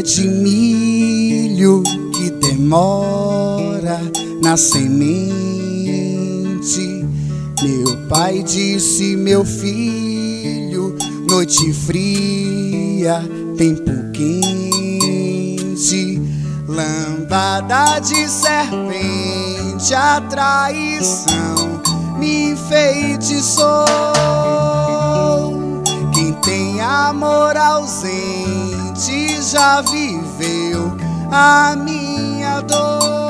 de milho que demora na semente. Meu pai disse: meu filho, noite fria, tempo quente, lambada de serpente, a traição me enfeitiçou. Quem tem amor ausente já viveu a minha dor.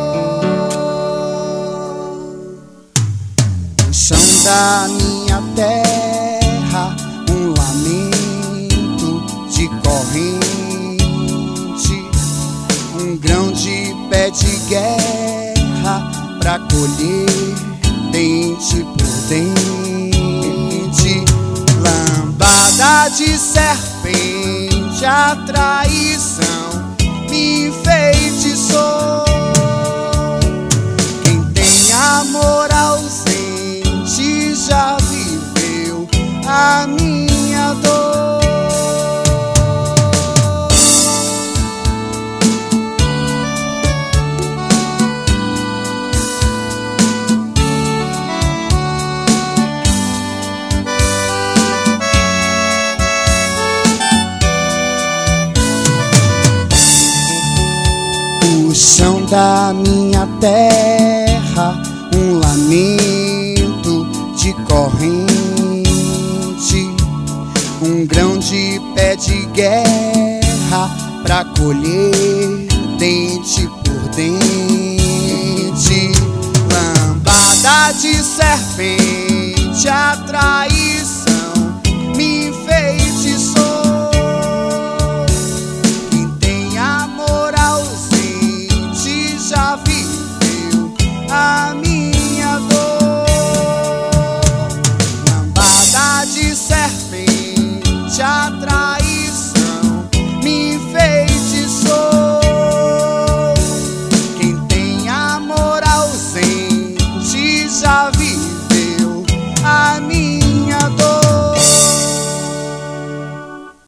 O chão da minha terra, um lamento de corrente, um grão de pé de guerra pra colher dente por dente, lambada de serpente, a traição me enfeitiçou. Quem tem amor ausente já viveu a minha dor. O chão da minha terra, um lamento de corrente, um grão de pé de guerra pra colher dente por dente, lambada de serpente, a traição